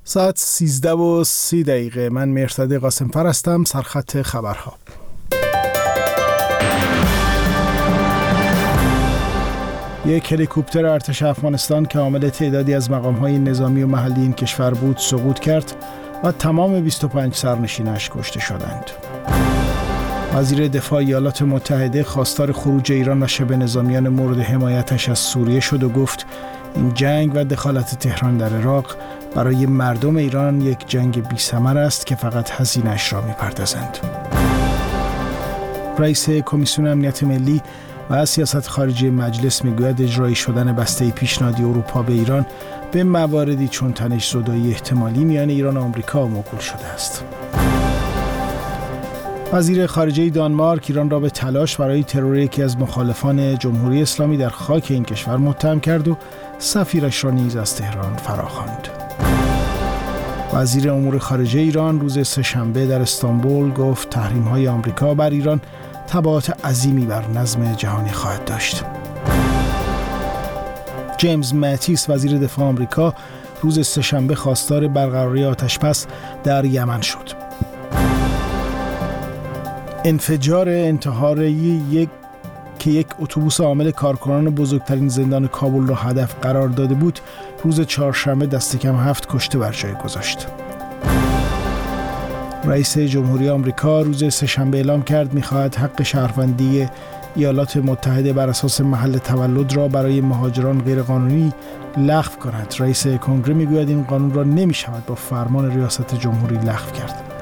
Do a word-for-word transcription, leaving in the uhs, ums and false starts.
ساعت سیزده و سی دقیقه. من مرتضی قاسمفر هستم. سرخط خبرها. یک هلیکوپتر ارتش افغانستان که حامل تعدادی از مقام‌های نظامی و محلی این کشور بود سقوط کرد و تمام بیست و پنج سرنشینش کشته شدند. وزیر دفاع ایالات متحده خواستار خروج ایران و شبه نظامیان مورد حمایتش از سوریه شد و گفت این جنگ و دخالت تهران در عراق برای مردم ایران یک جنگ بی‌ثمر است که فقط هزینه‌اش را می‌پردازند. رئیس کمیسیون امنیت ملی و سیاست خارجی مجلس میگوید اجرایی شدن بسته پیشنهادی اروپا به ایران به مواردی چون تنش‌زدایی احتمالی میان ایران و آمریکا موکول شده است. وزیر خارجه دانمارک ایران را به تلاش برای ترور یکی از مخالفان جمهوری اسلامی در خاک این کشور متهم کرد و سفیرش را نیز از تهران فراخواند. وزیر امور خارجه ایران روز سه‌شنبه در استانبول گفت تحریم‌های آمریکا بر ایران تبعات عظیمی بر نظم جهانی خواهد داشت. جیمز ماتیس وزیر دفاع آمریکا روز سه‌شنبه خواستار برقراری آتش‌بس در یمن شد. انفجار انتحاری یک که یک اتوبوس حامل کارکنان بزرگترین زندان کابل را هدف قرار داده بود روز چهارشنبه دست کم هفت کشته بر جای گذاشت. رئیس جمهوری آمریکا روز سه‌شنبه اعلام کرد می‌خواهد حق شهروندی ایالات متحده بر اساس محل تولد را برای مهاجران غیرقانونی لغو کند. رئیس کنگره میگوید این قانون را نمی‌شود با فرمان ریاست جمهوری لغو کرد.